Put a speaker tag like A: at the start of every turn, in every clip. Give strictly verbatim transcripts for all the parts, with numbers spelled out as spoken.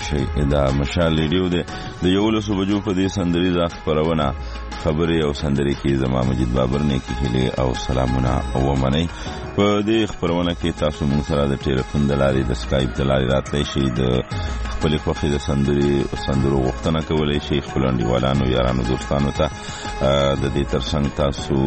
A: شئ. دا مشال ریډیو دی د یولسو بجو په دې سندریزه خپرونه خبرې او سندرې کې زما مجید بابر نه کې هیله او سلامونه ومنئ. په دې خبرونه کې تاسو موږ سره د ټلیفون د لارې د سکایپ د لارې راتلی شئ، د خپلې خوښې د سندرې سندرو غوښتنه کولی شئ، خپلو انډیوالانو یارانو دوستانو ته د دې ترڅنګ تاسو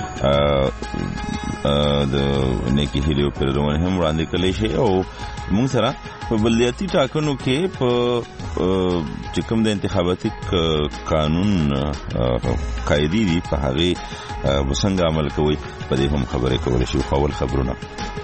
A: د نیکې هیلې او پیرزوونې هم وړاندې کولی شئ. او موږ سره په بلدیاتي ټاکنو کې په چې کوم د انتخاباتي قانون قاعدې دي په هغې به څنګه عمل کوئ، په دې هم خبرې کولی شئ. خو اول خبرونه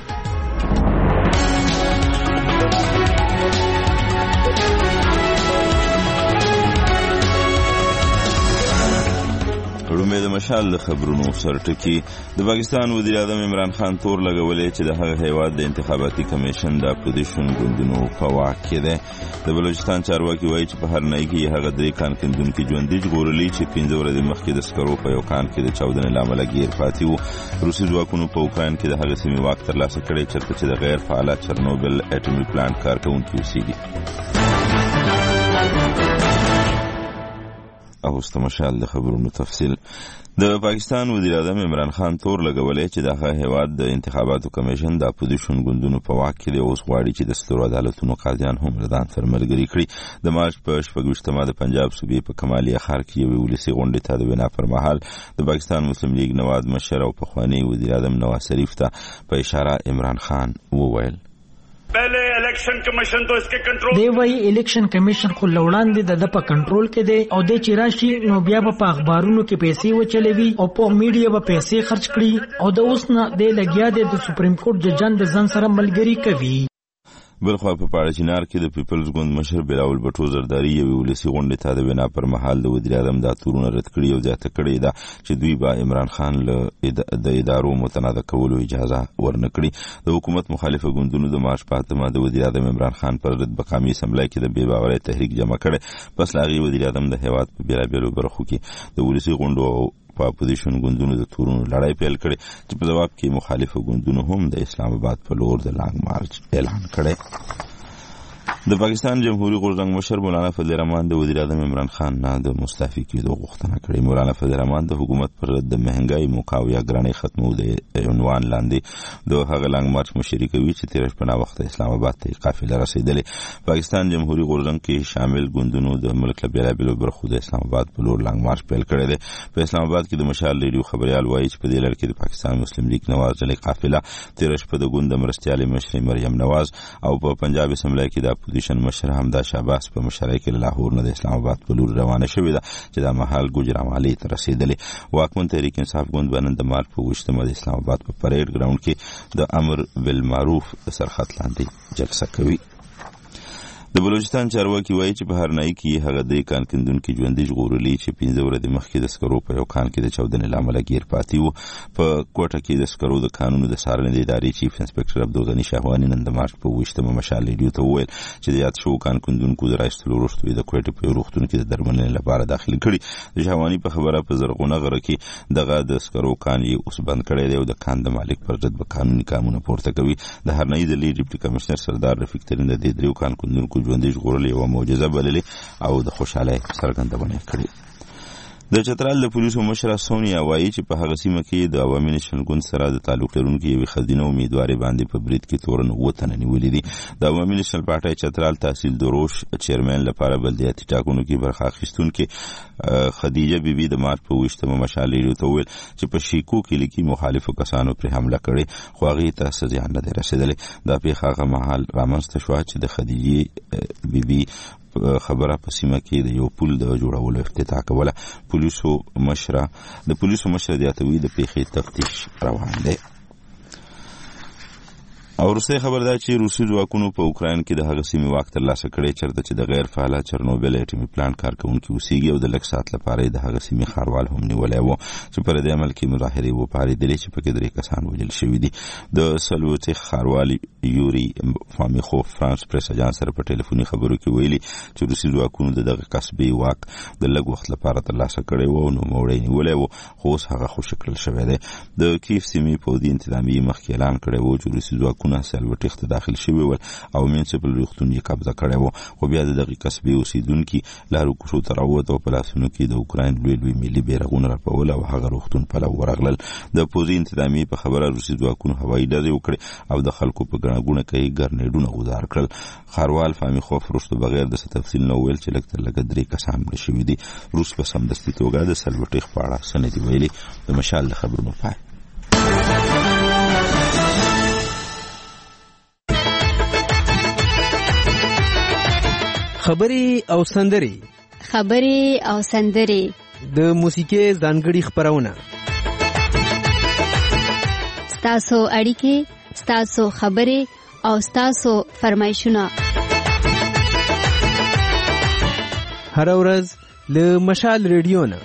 A: رومې د مشال د خبرونو سرټکی. د پاکستان وزیر اعظم عمران خان تور لګولې چې د هغه هیواد د انتخاباتي کمیشن د اپوزیشن ګوندونو په واک کې ده. د بلوچستان چارواکي وایي چې په هر نای کې هغه درې کان کندونکي ژوندي ژغورلي چې پنځه ورځې مخکې د سکرو په یو کان کې د چاودنې له امله ګیر پاتې وو. روسي ځواکونو په اوکراین کې د هغې سیمې واک ترلاسه کړی چېرته چې د غیر فعاله چرنوبل اټومي پلانټ کارکوونکي اوسېږي. اوس مشال د خبرونو تفصیل. د پاکستان وزیر اعظم عمران خان تور لګولې چې د هغه هیواد د انتخاباتو کمیشن د اپوزیشن ګوندونو په واک کې دی. اوس غواړي چې د سترو عدالتونو قاضیان هم له ځان سره ملګري کړي. د مارچ په شپږویشتمه د پنجاب صوبې په کمالیا ښار کې یوې ولسي غونډې ته د وینا پر مهال د پاکستان مسلم لیگ نواز مشر او پخوانی وزیر اعظم نواز شریف ته په اشاره عمران خان وویل
B: پہلے الیکشن کمیشن تو اس کے کنټرول
C: دی وای الیکشن کمیشن خو لوړاندې د د په کنټرول کې دی او د چیراشي نو بیا په اخبارونو کې پیسې وچلوي او په میډیا په پیسې خرج کړي او د اوس نه د لګیا د سپریم کورټ ججان د ځان سره ملګری کوي.
A: بلخوا په پاړچینار کې د پیپلز ګوند مشر بلاول بټو زرداری یوې ولسي غونډې ته د وینا پر مهال د وزیر اعظم دا تورونه رد کړي او زیاته کړې ده چې دوی به عمران خان له د ادارو متنازع کولو اجازه ورنه کړي. د حکومت مخالفه ګوندونو د مارچ په اتمه د وزیر اعظم عمران خان پر ضد په قومي اسمبلی کې د بې باورۍ تحریک جمع کړی. پس له هغې وزیر اعظم د هیواد په بېلابېلو برخو کې د ولسي غونډو او په اپوزیشن ګوندونو د تورونو لړۍ پیل کړي چې په ځواب کې مخالفه ګوندونو هم د اسلام آباد په لور د لانګ مارچ اعلان کړی. د پاکستان جمهوریت غورځنګ مشر مولانا فضل الرحمن د وزیر اعظم عمران خان نه د مستعفي کېدو غوښتنه کړې. مولانا فضل الرحمن د حکومت پر د مهنګۍ مقاویه ګرانۍ ختمو د عنوان لاندې د هغه لانګ مارچ مشري کوي چې تېره شپه ناوخته اسلام آباد ته قافله رسېدلې. پاکستان جمهوریت غورځنګ کې شامل ګوندونو د ملک له بېلابېلو برخو د اسلام آباد په لور لانګ مارچ پیل کړی دی. په اسلام آباد کې د مشال ریډیو خبریال وایي چې په دې لړ کې د پاکستان مسلم لیگ نواز ډلې قافله تېره شپه د ګوند د مرستیالې مشرې مریم نواز او په پنجاب اسمبلی کې د اپوزیشن مشر حمدا شعباس په مشرۍ کې له لاهور نه د اسلام آباد په لور روانه شوې ده چې دا مهال ګوجرانوالۍ ته رسېدلې. واکمن تحریک انصاف ګوند به نن د مارچ په اوویشتمه د اسلام آباد په پریډ ګراونډ کې د امر بالمعروف سرخط لاندې جلسه کوي. د بلوچستان چارواکي وایي چې په هر نای کې هغه درې کان کندونکي ژوندي ژغورلي چې پنځه ورځې مخکې د سکرو په یو کان کې د چاودنې له امله ګیر پاتې وو. په کوټه کې د سکرو د قانونو د څارنې د ادارې چیف انسپکټر عبدالغني شاهواني نن د مارچ په اوویشتمه مشال ریډیو ته وویل چې د یاد شوو کان کندونکو د رایستلو وروسته یې د کوټې په یو روغتون کې د درملنې لپاره داخل کړي. د شاهواني په خبره په زرغونه غره کې دغه د سکرو کان یې اوس بند کړی دی او د کان د مالک پر ضد به قانوني ګامونه پورته کوي. د هرنۍ د لید ډیپټي کمشنر سردار رفیق ترین د دې دریو کان کندونکو ژوندي ژغورلي او معجزه بللې او د خوشحالۍ څرګندونه کړې. د چترال د پولیسو مشره سونیا وایي چې په هغه سیمه کې د عوامي نېشنل ګوند سره د تعلق لرونکي یوې ښځینه امیدوارې باندې په برید کې تورن اووه تنه نیولي دي. د عوامي نېشنل پارټۍ چترال تحصیل دروش چیرمین لپاره بلدیاتي ټاکنو کې برخه اخیستونکې خدیجه بیبي د مارچ په اوویشتمه مشال ریډیو ته وویل چې په شیکو کلي کې مخالفو کسانو پرې حمله کړې خو هغې ته څه زیان نه دی رسېدلی. دا پیښه هغه مهال رامنځته شوه چې د خدیجې بیبي خبره په سیمه کې د یو پل د جوړولو افتتاح کوله. پولیسو مشره د پولیسو مشره زیاتوي د پیښې تفتیش روان دی. او وروستی خبر دا چې روسي ځواکونو په اوکراین کې د هغه سیمې واک ترلاسه کړی چېرته چې د غیر فعاله چرنوبل اټومي پلانټ کارکوونکي اوسېږي او د لږ ساعت لپاره یې د هغه سیمې ښاروال هم نیولی و چې په دې عمل کې مظاهرې وپارېدلې چې پکې درې کسان وژل شوي دي. د سلوتیخ ښاروال یوري فامیخوف فرانس پریس اجانس سره په ټلیفوني خبرو کې ویلي چې روسي ځواکونو د دغه قصبې واک د لږ وخت لپاره ترلاسه کړی و او نوموړی نیولی و خو اوس هغه خوشي کړل شوی دی. د کیف سیمې پوځي انتظامیې مخکې اعلان کړی و چې روسي ځواکونو ټرکونه سلوټیخ ته داخل شوي ول او میونسپل روغتون یې قبضه کړی و. خو بیا د دغې قصبې اوسېدونکي لارو کوڅو ته راووت او په لاسونو کې د اوکراین لوی لوی ملي بیرغونه رپول او هغه روغتون پلو ورغلل. د پوځي انتظامیې په خبره روسي ځواکونو هوایي ډزې وکړې او د خلکو په ګڼه ګوڼه کې ګرنیډونه غوځار کړل. ښاروال فهمي خوف وروسته بغیر د څه تفصیل نه وویل چې لږ تر لږه درې کسان مړه شوي دي. روس په سمدستي توګه د سلوټیخ په اړه څه نه دي ویلي. د مشال د خبرونو پای.
D: خبرې او سندرې
E: خبرې او سندرې
D: د موسیقۍ ځانګړي خپرونه
E: ستاسو اړیکې ستاسو خبرې او ستاسو فرمایشونه
D: هر ورځ له مشال ریډیو نه.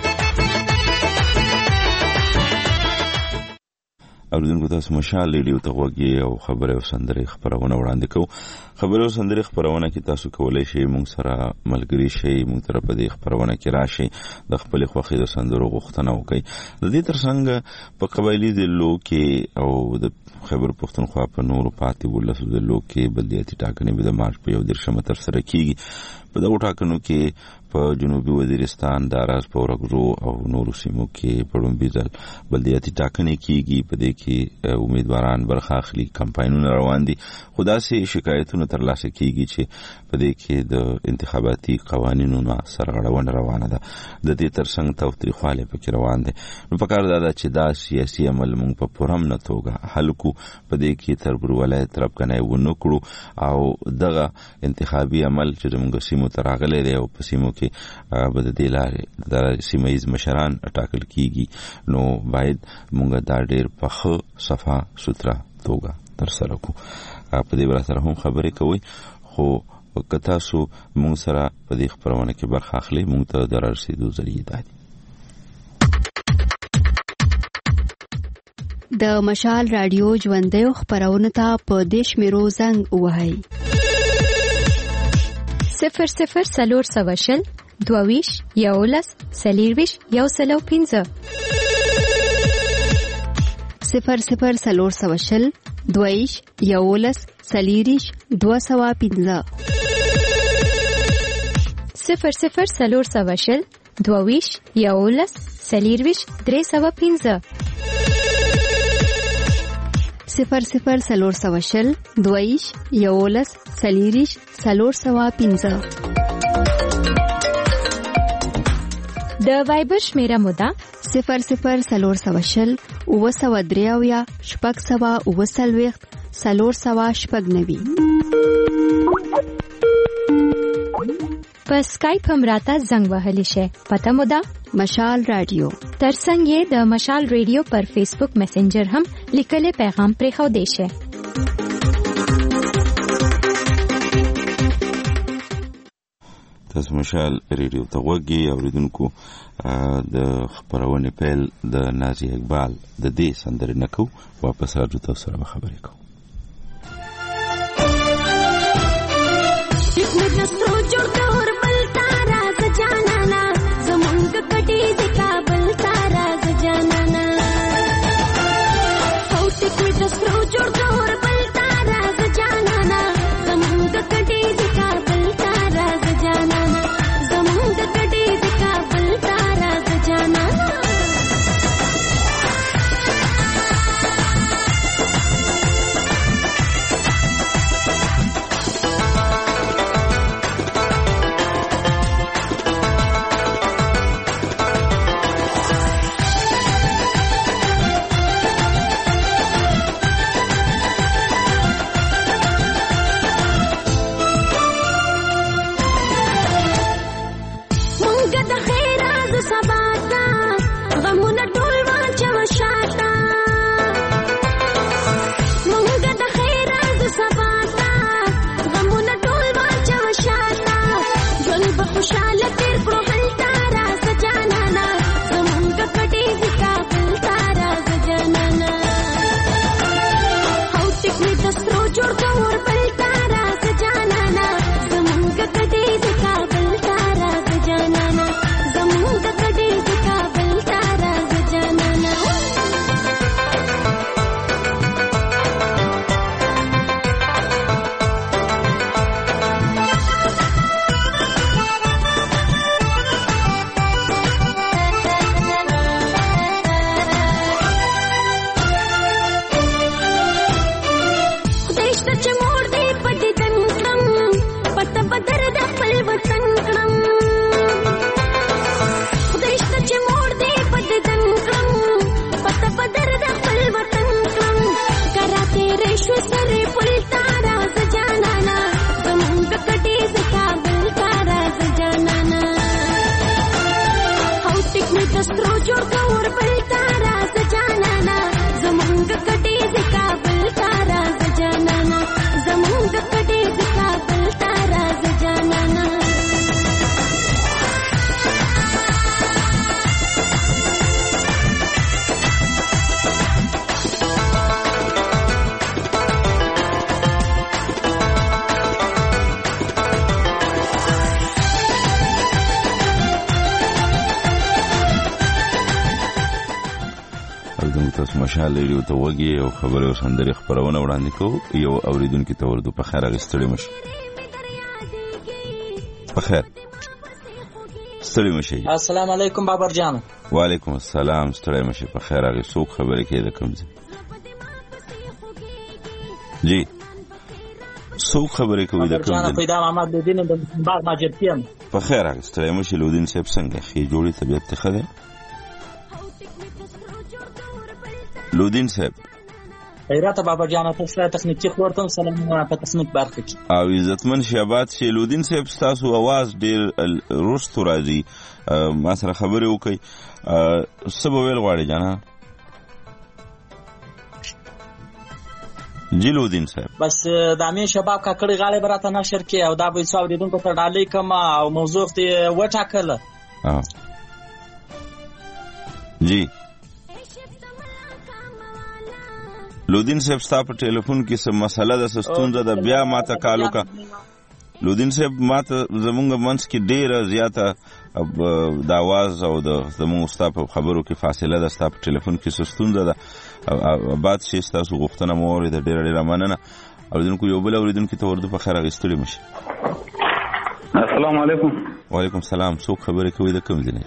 A: اوریدونکو تاسو مشال ریډیو ته غوږ او خبرې او سندرې خپرونه وړاندې کوو. خبرې او سندرې خپرونه کې تاسو کولی شئ موږ سره ملګري شئ، موږ سره په دې خپرونه کې راشئ، د خپلې خوښې د سندرو غوښتنه وکړئ. د دې ترڅنګ په قبایلي ضلعو کې او د خیبر پښتونخوا په نورو پاتې ولسو ضلعو کې بلدیاتي ټاکنې به د مارچ په یو دېرشمه ترسره کیږي. په دغو ټاکنو کې په جنوبي وزیرستان، داراز، پورګزو او نورو سیمو کې په لومړي ځل بلدیاتي ټاکنې کیږي. په دې کې امیدواران برخه اخلي، کمپاینونه روان دي. خو داسې شکایتونه ترلاسه کیږي چې په دې کې د انتخاباتي قوانینو نه سرغړونه روانه ده. د دې ترڅنګ تاوتریخوالی پکې روان دی. نو پکار دا ده چې دا سیاسي عمل موږ په پوره توګه حل کړو، په دې کې تربورولۍ طرفګنۍ ونه کړو او دغه انتخابي عمل چې زموږ سیمو ته راغلی دی او په سیمو کې به د دې لارې د سیمه ییز مشران ټاکل کیږي، نو باید موږ دا ډېر په ښه صفا سوتره توګه ترسره کړو. په دې برا سره هم خبرې کوئ، خو که تاسو موږ سره په دې خپرونه کې برخه اخلئ، موږ ته د رارسېدو ذریعې دا دي.
E: د مشال راډیو ژوندیو خپرونو ته په دې شمیرو زنګ ووهئ:
F: صفر صفر څلور سوه شل دوه ویشت یولس څلېرویشت یو سل او پنځه
E: صفر صفر څلور سوه شل دوه ویشت یولس څلېرویشت دوه سوه پنځه
F: صفر صفر څلور سوه شل دوه ویشت یولس څلېرویشت درې سوه پنځه
E: صفر صفر څلور سوه شل دوه ویشت یولس څلېرویشت څلور سوه پنځه.
F: د وایبر شمیره موده
E: صفر صفر څلور سوه شل اوه سوه درې اویا شپږ سوه اوه څلوېښت څلور سوه شپږ نوي.
F: په سکایپ هم راته زنګ وهلی شئ. پته مو ده
E: مشال راډیو.
F: ترڅنګ یې د مشال ریډیو پر فیسبوک میسنجر هم لیکلی پیغام پرېښودی شئ.
A: تاسو مشال ریډیو ته غوږ یې. اورېدونکو د خپرونې پیل د نازي اقبال د دې سندرې نه کوو، واپس راځو تاسو سره به خبرې کوو.
G: فکرو جوړ کور بل تارا سجانانا زمونږ کټي زکا بل تارا سجانانا زمونږ کټي زکا بل تارا سجانانا
A: تاسو مشال لري او ته وګي او خبره او سندري خبرونه وړاندې کوو یو اوریدونکو ته ورته په خیر غستړي مشي په خیر ستړي مشي
H: السلام علیکم بابر جان
A: وعلیکم السلام ستړي مشي په خیر هغه څوک خبره کوي د کوم ځای جی څوک خبره کوي د کوم ځای
H: جان پیدا محمد لودین د باغ ماجرتیم
A: په خیر هغه ستړي مشي لودین صاحب څنګه خې جوړي طبيعت ته خده لودین صاحب
H: خیرات بابا جان تاسو تخنیکی خورتم سلام په تخنیک برخه کې
A: او عزتمن شهبات شي لودین صاحب تاسو आवाज ډیر روست راځي ما سره خبرې وکي سبب ویل غواړي جانا جی لودین صاحب
H: بس د امین شباب کا کړي غاړي براته نشر کې او دا به څو دیدونکو ته ډالې کما او موضوع ته وټاکله
A: ها جی لودین صاحب ستا په ټلیفون کې څه مسله ده څه ستونزه ده بیا ماته کال وکړه لودین صاحب ماته زمونږ منځ کې ډېره زیاته د اواز او د زمونږ ستا په خبرو کې فاصله ده ستا په ټلیفون کې څه ستونزه ده بعد شي ستاسو غوښتنه مو واورېده ډېره ډېره مننه اوریدونکو یو بل اوریدونکي ته ورته په خیر اخیستلی مشي
I: السلام علیکم
A: وعلیکم السلام څوک خبرې کوي د کوم ځای نه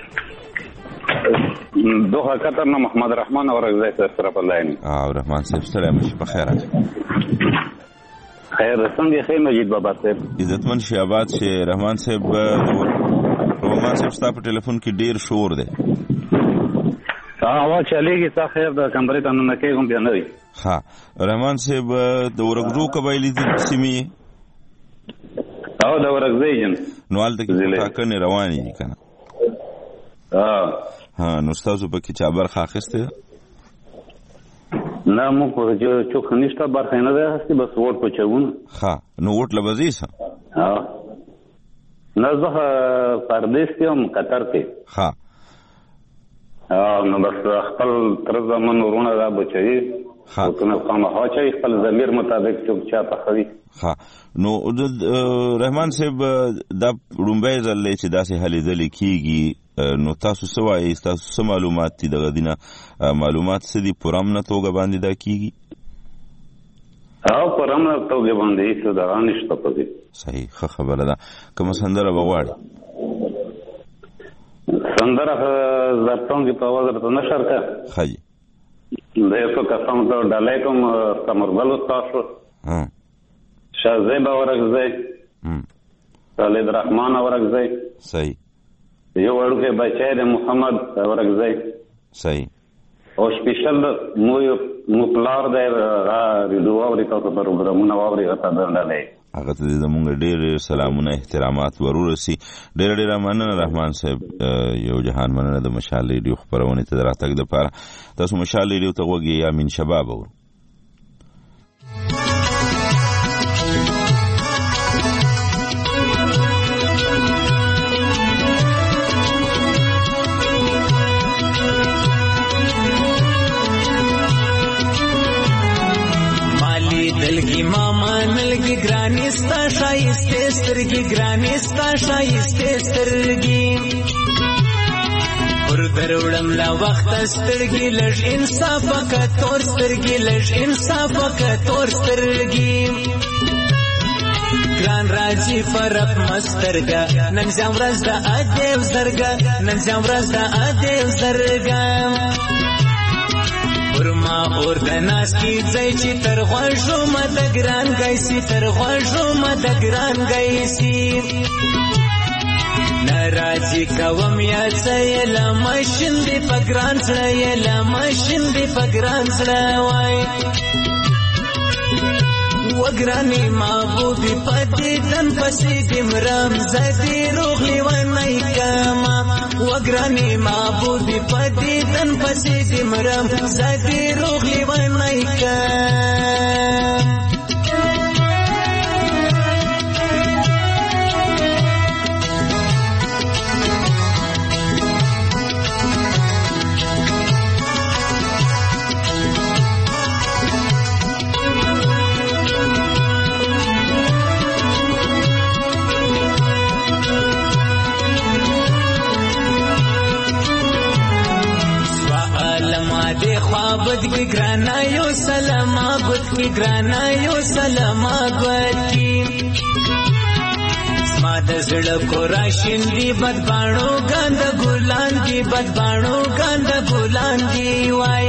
I: دوه قطر نه محمد رحمان اور زه سره په لاین
A: او رحمان صاحب ستړی مشي په خیر
I: خیر څنګه خیر مجید بابا صاحب
A: عزتمن شي آباد شي رحمان صاحب رحمان صاحب ستا په ټلیفون کې ډیر شور دی
I: اواز چلیږي تا خیر د کمرې ته نه کېږم بیا نه وي
A: ها رحمان صاحب د ورغزو قبایلی سیمې
I: او د ورغزي جن
A: نو هلته کې ټاکنې روانې دي کنه
I: ها
A: ها نو تاسو په کې چا برخه اخیسته
I: نه مو په جو چوک نشته برخه نه ده هستی بس ووټ پچاونه
A: ها نو ووټ لبزي سه
I: ها نه زه پردیس کې هم قطر کې
A: ها
I: نو بس خپل تر زمون ورونه دا بچي
A: ها
I: نو کومه هاچي خپل ضمیر مطابق چوک چا تخوي
A: ها نو رحمان صاحب دا رومبای زل چې داسې هلي ځلې کیږي نو تاسو څه وایي تاسو څه معلومات دي دغه دینه معلومات څه دي پر امنه توګه باندې دا کیږي
I: او پر امنه توګه باندې څه دا نشته پدې
A: صحیح ښه خبره ده کوم سندره بغواړي
I: سندره زرتون کې په وزر ته نشر کا
A: خاجي
I: د یو قسم ته ډالې کوم تمربل تاسو
A: ها
I: شازیبا ورغزي
A: هم
I: خالد رحمان ورغزي
A: صحیح
I: یو ورکه بچای د محمد ورغزي
A: صحیح
I: او سپیشل مو مو پلار د را ریډو اوري تاسو پروګرامونه اوري راته درلې
A: هغه ته زمونږ ډېر سلامونه احترامات ورورسي ډېر ډېر مننه رحمان صاحب یو جهان مننه د مشال ریډیو خبرونه ته دراتګ د پاره تاسو مشال ریډیو ته وګورئ یا من شباب اور
J: دلگی ماما نلگی گرانی ستا شایسته سترگی گرانی ستا شایسته سترگی پر دروڑم لا وقت سترگی لش انصافا کا تور سترگی لش انصافا کا تور سترگی گران راجی فرق مسترگا نن زم راز دا ادیو زرگا نن زم راز دا ادیو زرگا ورما اور د ناس کی ځای چې تر غوښو مد ګران گایسي تر غوښو مد ګران گایسي ناراضي کوم یا ځای لا ماشین دی پګران سره لا ماشین دی پګران سره وای وګرانې محبوبې پدې تن پسې دې مرم زدې روغلې ونی کما وګرانې محبوبې پدې تن پسې دې مرم زدې روغلې ونی کما خوابت کی گرانا یو سلام آبت کی گرانا یو سلام آبت کی سماد زړه کو راشین دی بدبانو ګاند ګلان دی بدبانو ګاند ګلان دی وای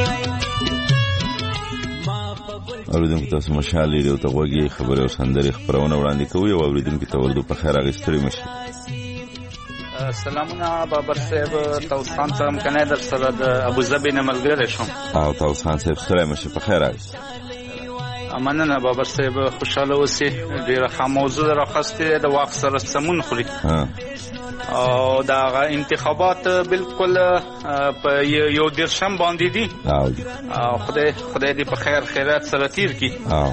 A: اوریدونکو تاسو مشال لري او ته وګي خبره او سندري خبرونه وړاندې کوي او اوریدونکو ته ورته په خیر اغستري مشي.
K: سلامونه بابر صاحب تاسو څنګه کنه در سره د ابو ظبي نه ملګری شوم
A: او تاسو صاحب سره مشه په خیر راځي.
K: مننه بابر صاحب خوشاله اوسئ. ډیره ښه موضوع راخسته د واخ سره سمون خوري او دا انتخابات بالکل په یو درشم باندې دي او خدای خدای دې په خیر خیرات سره تیر کی او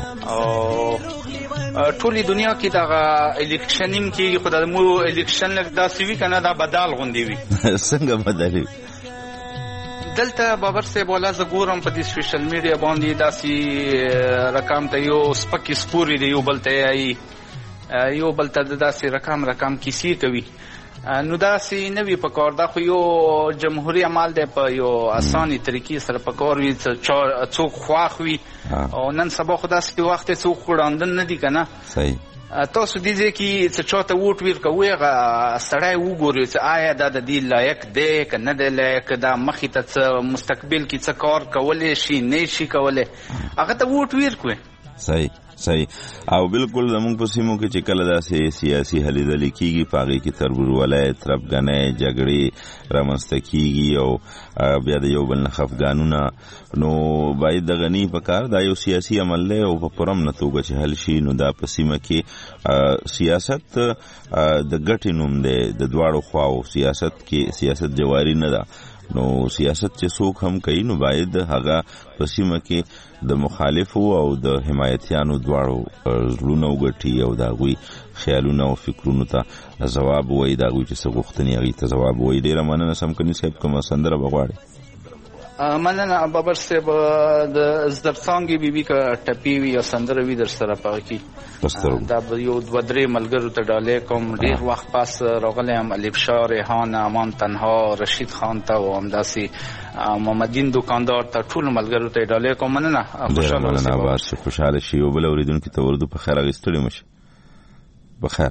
K: ټولي دنیا کې دا الیکشنیم کې خدای مو الیکشن لږ داسې وی کنه دا بدل غوندي وي
A: څنګه بدلي
K: دلته بابر صاحب ولا زګورم په دې سوشل میډیا باندې داسې رقم ته یو سپکی سپوري دی یو بلته ای یو بلته داسې رقم رقم کیسې کوي نو داسې نوی په کار دا خو یو جمهوریت عمل دی په یو اساني طریقې سره په کار وي څوک خواخ وي او نن سبا خو داسې وخت څوک وړاندن نه دي کنه
A: صحیح
K: تاسو دې ځکه چې چاته ووټ ورکوي سړی وګوري چې آیا دا د دې لایق دی که نه دی لایق دا مخې ته مستقبل کې څه کار کولی شي نه شي کولی هغه ته ووټ ورکوي.
A: صحیح صحیح او بالکل زموږ په سیمو کې چې کله داسې سیاسي هلې ځلې کېږي په هغې کې تربورولۍ تربګنۍ جګړې رامنځته کېږي او بیا د یو بل نه خفګانونه نو باید دغه نه په کار دا یو سیاسي عمل دی او په پوره امنه توګه چې حل شي نو دا په سیمه کې سیاست د ګټې نوم دی د دواړو خواو سیاست کې سیاست جواري نه ده نو سیاست چې څوک هم کوي نو باید هغه په سیمه کې د مخالفو او د حمایتیانو دواړو زړونه وګټي او د هغوی خیالونه او فکرونو ته ځواب وایي د هغوی چې څه غوښتنې هغې ته ځواب وایي. ډېره مننه سمکني صاحب کومه سندره به غواړې؟
K: مننه بابر صاحب د زرڅانګې بیبي که ټپي وي یا سندره وي در سره پغه کې دا یو دوه درې ملګرو ته ډالۍ کوم. ډېر وخت پس راغلی یم الف شاه ریحان امان تنها رشید خان ته او همداسې محمدین دوکاندار ته ټولو ملګرو ته ډالۍ کوم. مننه خوشحاله
A: اوسئ. مننه چې خوشحاله شي او بل اورېدونکي ته وردو په خیر اخیستلی مو شي. په خیر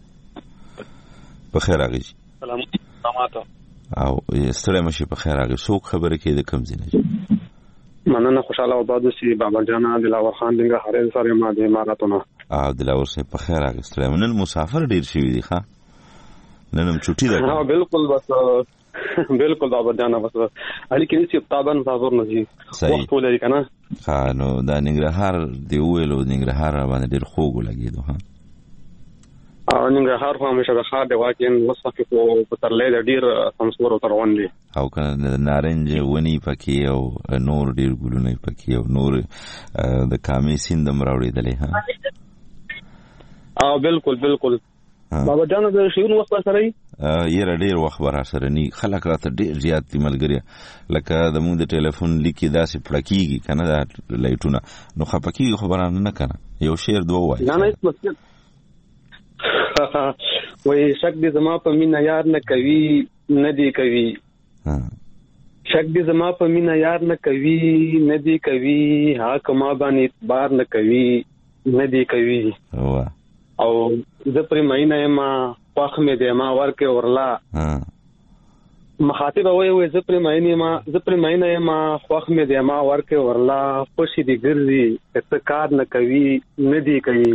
A: په خیر اغېږي
L: سلام سلامات
A: او ستړی مشي په خیر هغه څوک خبره کې د کم ځینې
L: مننه خوشاله آباد اوسئ. بابا جان دلاور خان دنګه هرې سره ما د اماراتونو
A: او دلاور صاحب په خیر هغه ستړی نن مسافر ډیر شوی دی ښه نن هم چټي ده
L: ها بالکل بس بالکل بابا جان بس علي کې نسی طبعا حاضر نه دي وخت ولري کنه
A: ها نو دا ننګرهار دی ویلو ننګرهار باندې ډیر خوګ لګیدو ها
L: او ننګرهار خو همیشه د ښار دی واقعا وصفه خو په ترلې د ډیر سمسور او تروان دي
A: او کنه نارنج ونی پکې او نور ډیر ګلونه پکې او نور د کامې سیند مراوړېدلې ها
L: او بالکل بالکل بابا جان د شیرون وخت سره
A: یې ډیر وخت ورا سره ني خلک راته ډیر زیات دي ملګری لکه د مونږ د ټلیفون لیکي داسې پړکیږي کنه دا لایټونه نو خپکیږي خبرانه نه کنه یو شعر دوه وایي
L: نه نه مسجد وای شک دې زما په مینا یار نه کوي نه دی کوي شک دې زما په مینا یار نه کوي نه دی کوي ها کما باندې اعتبار نه کوي نه دی کوي او زه پر مینا ما واخ مې دې ما ورکه ورلا مخاطب وای وای زه پر مینا ما زه پر مینا ما واخ مې دې ما ورکه ورلا خوشي دې ګرځي څه کار نه کوي نه دی کوي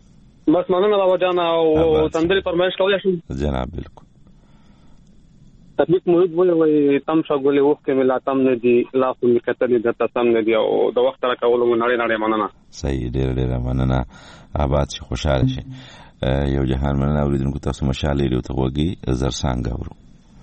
L: بس مننه بابا جان او تندري فرمایش کولی شم
A: جناب بالکل
L: تطبیق محیط وایي وایي تم شو ګولې اوښکې مې لا تم نه دي لا خو مې کتلې درته سم نه دي او د وخت راکولو مو نړۍ نړۍ مننه.
A: صحیح، ډېره ډېره مننه. آباد شي، خوشحاله شي. یو جهان مننه. اورېدونکو تاسو مشال ریډیو ته غوږی زرسانګ اورو.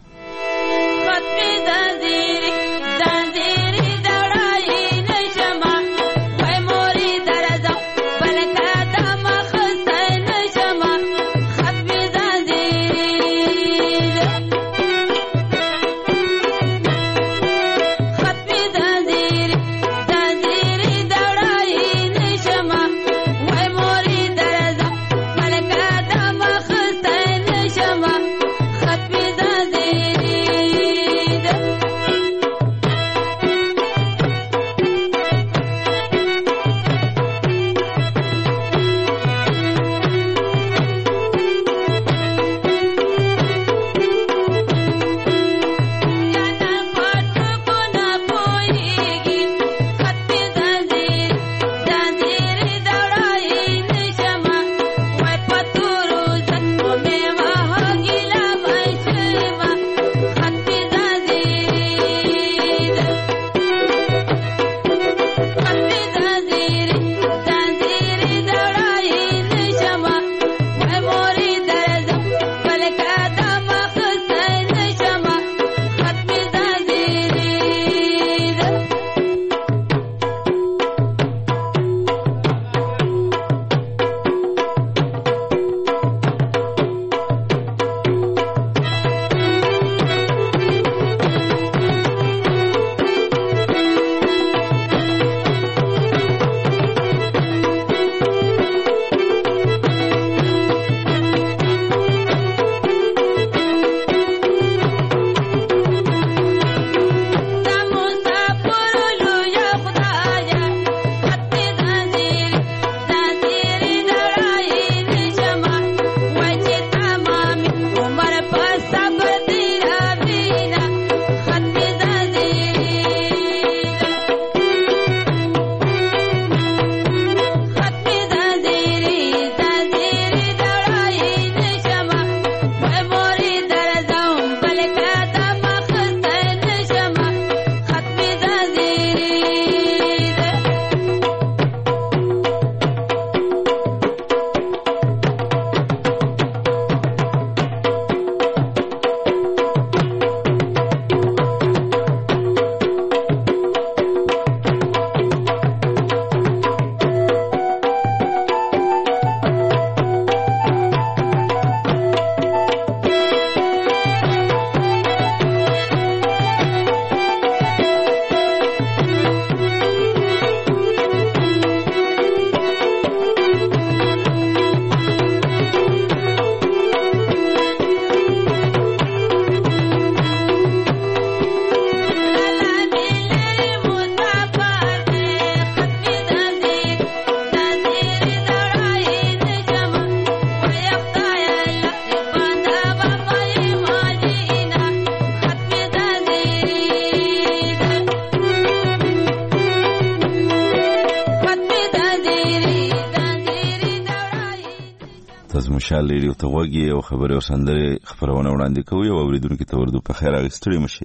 A: مشال ریډیو ته غوږی او خبرې او سندرې خبرونه وړاندې کوي او اوریدونکو ته ورته په خیر راغستړي مشي.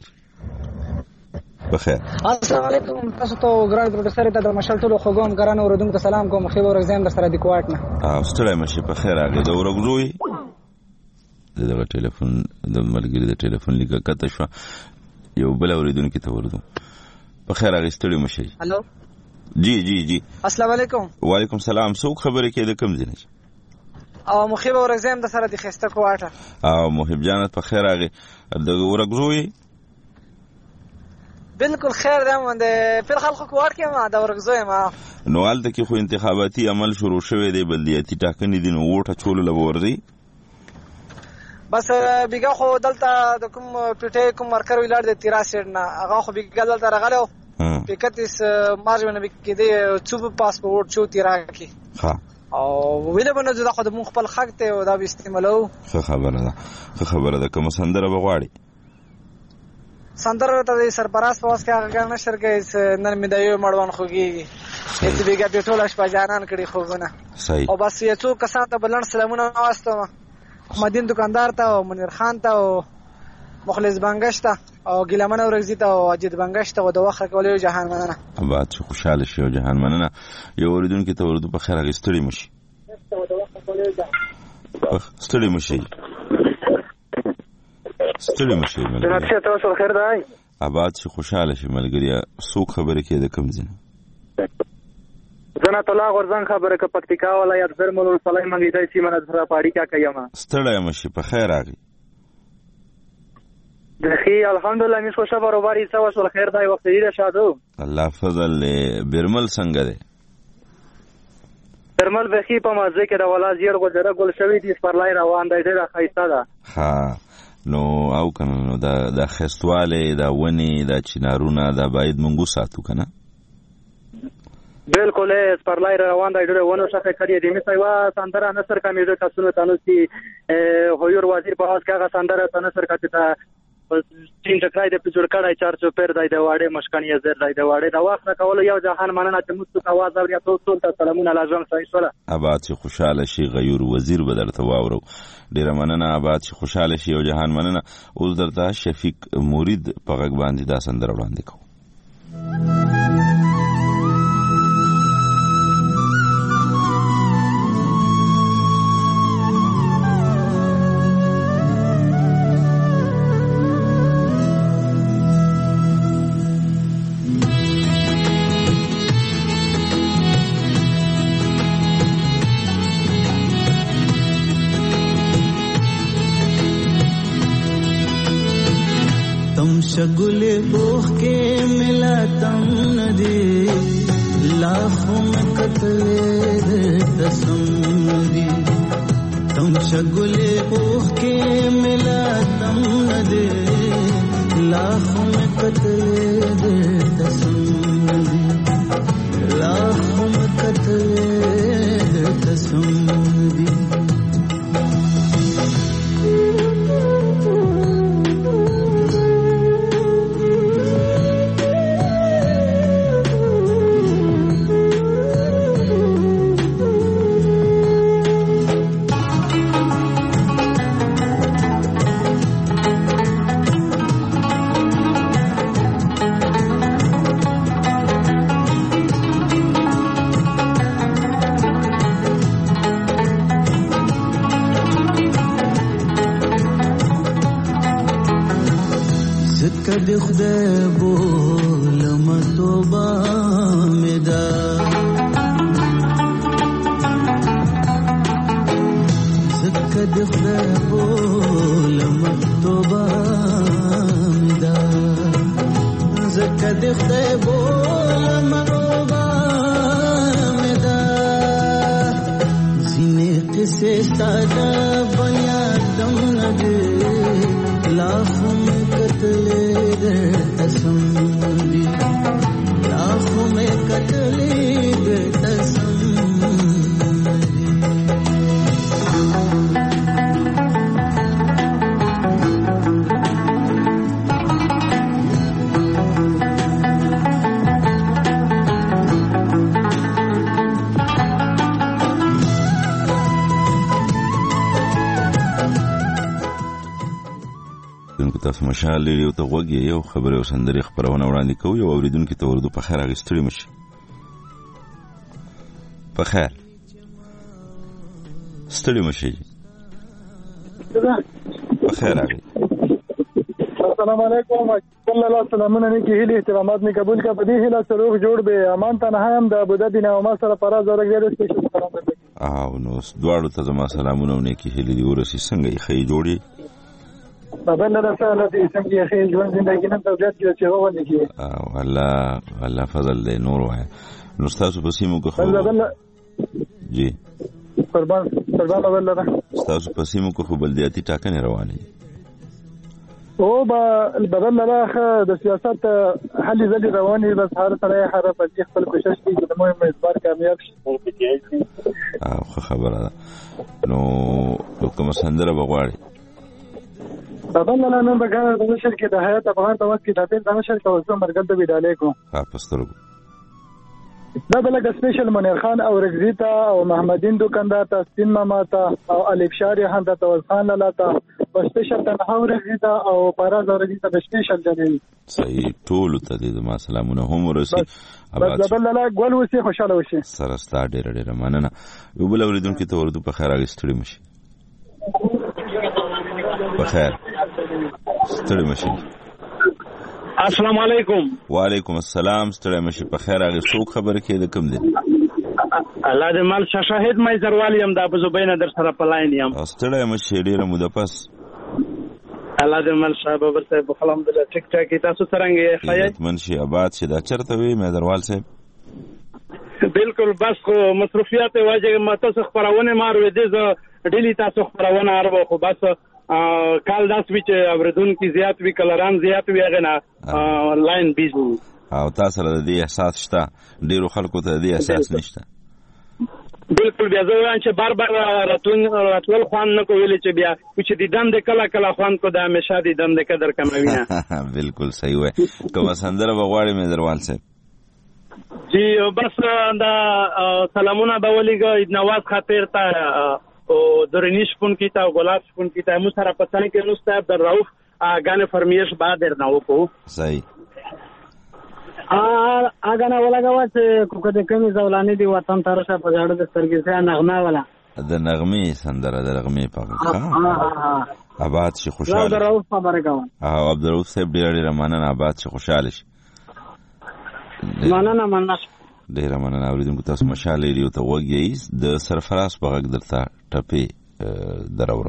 A: په خیر.
M: السلام علیکم. تاسو ته ګران پروډوسر ته د مشال ټولو خوګوم ګران اوریدونکو سلام کوم. خو به ورځم در سره د کوټ نه.
A: او ستړي مشي په خیر راغی دا ورغوي. دغه ټلیفون د ملګری د ټلیفون لیکه کته شو. یو بل اوریدونکو ته ورته په خیر راغستړي مشي.
M: هالو.
A: جی جی جی.
M: السلام علیکم.
A: وعلیکم السلام. څوک خبرې کې د کم ځای
M: او مخیب ورځم د سره د خسته کوټه.
A: او محب جانت په خیر راغی د ورغوي.
M: بالکل خیر ده مونږ په خلکو کوټ کې ما دا ورغوي ما
A: نو حالت کې خو انتخاباتي عمل شروع شوه دی بلدیاتي ټاکنې دي نو ووټه چول لورځي
M: بس بیګه خو دلته د کوم پټه کوم مرکر ویلار د تیراسډ نه هغه خو بیګه دلته راغلو پکتیس مارجونه کې دی څوب پاسپورت چو تیرا کې
A: ها
M: او ویله بنو زه خو د مون خپل حق ته او دا به استعمالو.
A: خو خبره ده خو خبره ده کوم سندره بغواړي
M: سندره ته سرپرست واس کې هغه نشر کې نن مې دایو مړوان خوږي چې بیګه په ټوله شپه جانان کړي خوونه
A: صحیح
M: او بس یې څو کسان ته بلند سلامونه واسطه مدین دکاندار ته او منیر خان ته او مخلص بنگشت او ګلمن اورګزی ته او اجد بنگشت او د وخت کولې جهان مننه
A: آباد شي خوشاله شي او جهان مننه یو اوریدونکو ته ورته په خیر غستړي مشي ستړي مشي ستړي مشي
N: جناب شه تاسو خیر دی
A: آباد شي خوشاله شي ملګریا څوک خبره کې د کم ځنه
N: زنا طلا غرزان خبره ک پکتیکا ولایت زرمل صلی منګی دای چې منځ سره پاړی کا کيما
A: ستړی مشي په خیر راغی
N: دخی الحمدلله می خوشا برابر ایسا وصل خیر دی وخت دی شادو
A: الله فضل برمل څنګه دی
N: برمل بخی په مازه کې د ولا زیر غوډره ګل شوی دي سپرلای روان دی ډیره خیسته ده
A: ها نو او کنه نو دا د خستواله دا ونی دا چنارونه دا باید مونږ ساتو کنه
N: بالکل سپرلای روان دی ډیره ونه شخه کړی دی می سیوا سندره نصر کمیده کسونو تاسو سی هویر وزیر په اوس کې سندره نصر کته چین ټکرای د پجوړ کړای چار چو پیر دای د واړې مشکانی زر دای د واړې د واخ کول یو جهان مننه چې مستو आवाज اوریا تاسو ته سلامونه لازم صحیح سره
A: آباد شي خوشاله شي غیور وزیر بدرته واورو ډیر مننه آباد شي خوشاله شي او جهان مننه اوس درته شفیق مرید په غږ باندې دا سندره وړاندې کوم
J: शगुले बोह के मिला तम नदी लाखों में कतले तसमदी तुम शगुले बोह के मिला तम नदी लाखों में कतले तसमदी लाखों में कतले तसमदी د خدای بولم توبه مې ده ځکه د خدای بولم توبه مې ده ځکه د خدای بولم توبه مې ده ځینې قصې ستا د بیادم نه دي लाखों में कतले दे तसम्दी लाखों में कतले दे तसम्दी
A: تاسو مشال لري ته وګي یو خبره او سندري خبرونه وړاندې کوي او اوریدونکو ته ورته په خیر غستړي مشي په خیر ستړي مشي په خیر راغی
O: السلام علیکم الله سلامونه نه کیږي احترامات نه قبول کا بدی هله سروغ جوړ به امان ته هم د ابوظبي نه ما سره فراز ورګر سپیشل سلام درته
A: او نو دواړو ته زما سلامونه نه کیږي دی ورسي څنګه یې خې جوړي
O: بابا الله تعالی دې څنګه خیر ژوند زندګی نه توجه کې چې وونه کې
A: او الله الله فضل دې نور وای نو تاسو په سیمو کې خو جی
O: قربان قربان الله
A: تاسو په سیمو کې خو بلدیاتي ټاکنې روانې
O: او با بدل لاخه د سیاست حل ځلې روانې بس هر سره هر په خپل کوشش کوي چې مهم اعتبار کامیاب شي
A: او خبره نو کوم سندره بغواړي
O: بابا الله نن بګا د نشر کې د حیات افغان توس کې د دې د نشر کې اوسه مرګ د ویډالې کو
A: ها پسترګو
O: دا بلګ سپیشل منیر خان او رگزیتا او محمدین دکاندار ته سپین ماما ته او الف شاری هند ته خان لاله ته په سپیشل تنها ورځې ته او پراز ورځې ته په سپیشل جنوي
A: صحیح ټول ته دې ما سلامونه هم ورسي
O: بس بل لا ګول وسی خوشاله وشي
A: سره ستا ډېر ډېر مننه یو بل اوریدونکو ته ورته په خیر اغستړي مشي په خیر ستړي مشي
P: السلام علیکم
A: وعلیکم السلام ستړي مشي په خیر اغه څوک خبر کې د کوم دي
P: الله دې مال شاهد مې زروالي هم د ابو زبینه در سره پلاین یم
A: ستړي مشي ډېر موده پس
P: الله دې مال صاحب ورته الحمدلله ټیک ټاک تاسو څنګه یې خیر
A: منشي آباد شه دا چرته وی مې زروال صاحب
P: بالکل بس خو مصروفیات واجه ماته خبرونه مارو دې ز ډیلی تاسو خبرونه اربو خو بس کال داس وچ اوردون کی زیات وی کلران زیات وی غنا آنلاین بیزنس
A: او تاسو له دې احساس شته ډیرو خلکو ته دې احساس نشته
P: بالکل بیا زه وایم چې بار بار راتون راتول خوان نه کولی چې بیا چې د دند کله کله خوان کو د همیشه د دند قدر کموي نه
A: بالکل صحیح وای کوم سندره بغواړي مې دروال صاحب
P: جی بس دا سلامونه به ولېګو نواز خاطر ته او درنیش پون کیتا غلاب پون کیتا مو سره پسنه کې نو ستاب در راوف غانه فرمیش بعد درنه وکړو
A: صحیح
P: ا اګه ولګوا چې کوکه د کمی زولانه دی وطن ترشه په جاړه د سترګې سره نغمه ولا
A: د نغمه سندره د نغمه په ها آباد شي خوشاله
P: عبد الرؤف خبره کوم
A: او عبد الرؤف صاحب ډیر ډیر مننه آباد شي خوشاله شي
P: مننه مننه
A: ډیر مننه اوریدونکو تاسو مشاله لري ته وګی د سرفراز په غږ درته ټپي دراورو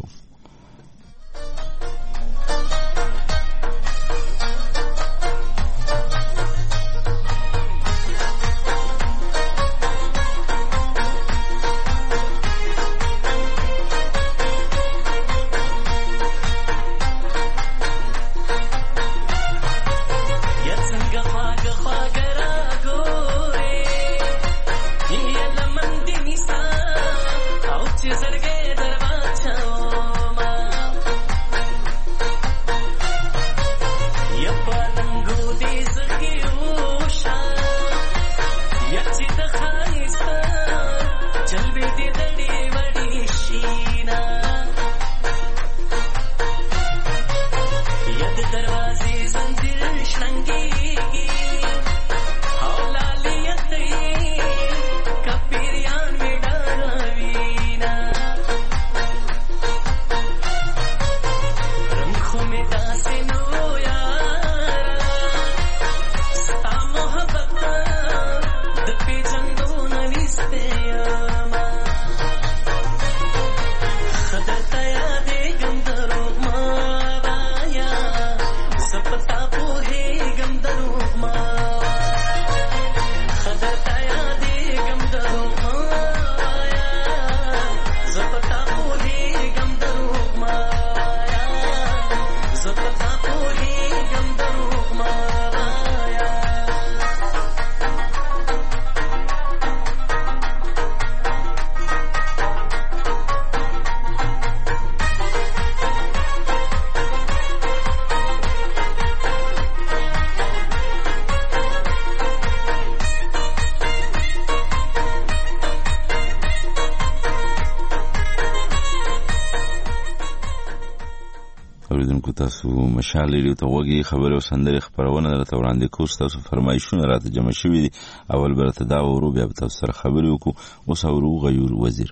A: تاسو مشال لري ته وګي خبره او سندره خبرونه درته وړاندې کوم تاسو فرمایشونه راته جمع شوي دي اول برته دا ورو بیا تاسو سره خبرې وکړو اوس ورو غیور وزیر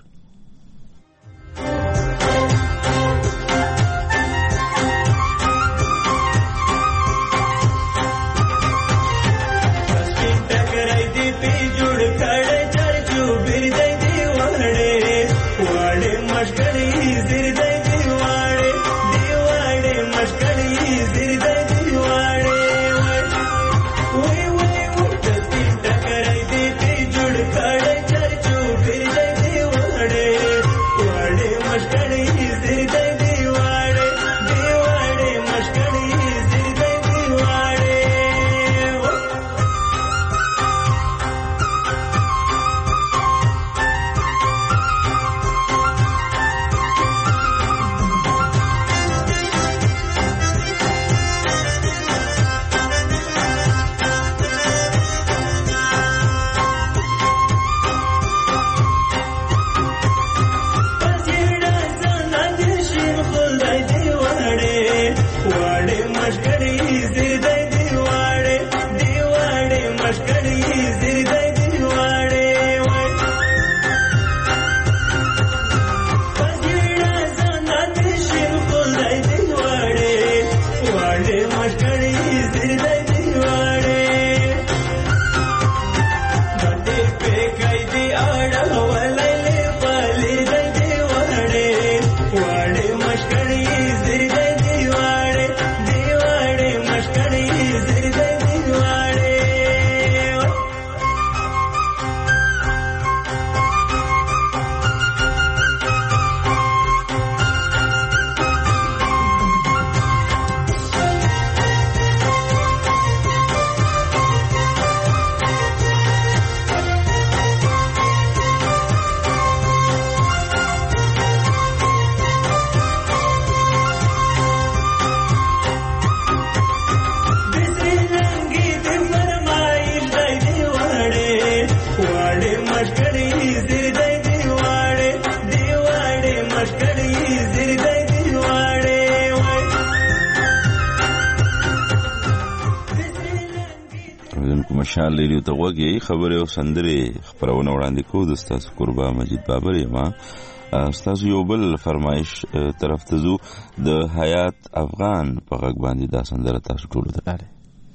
A: په مشال ریډیو ته غوږی خبرې او سندرې خبرونه وړاندې کوو. د ستاسو قربا مجید بابر یم. ستاسو یو بل فرمایش طرف ته ځو. د حیات افغان په غږ باندې دا سندره تاسو ټولو ته لري.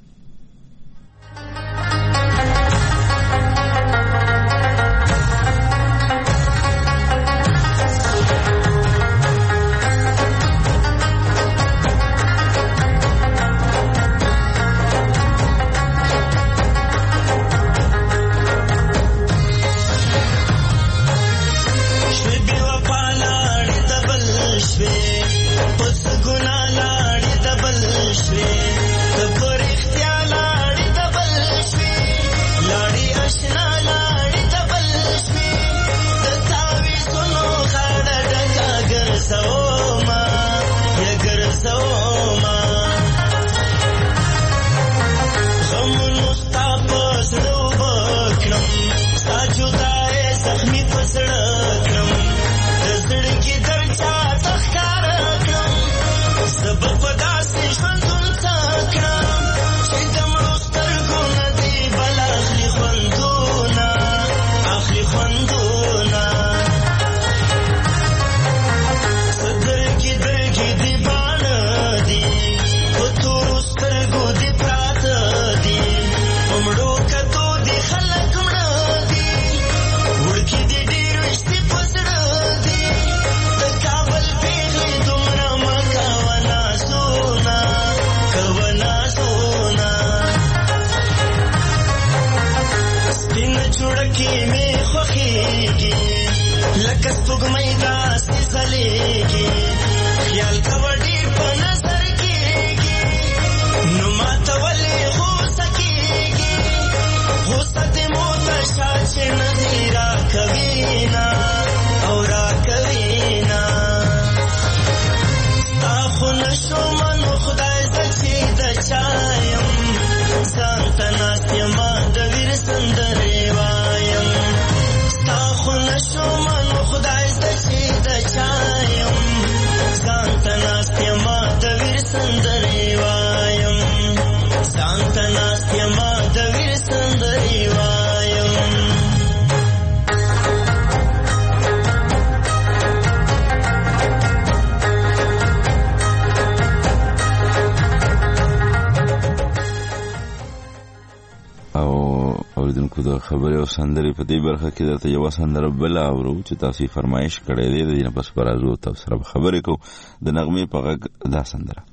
A: د خبرې او سندرې په دې برخه کې درته یوه سندره بله اورو چې تاسو یې فرمایش کړی دی. د دې نه پس به راځو تاسو سره به خبرې کوو. د نغمې په غږ دا سندره.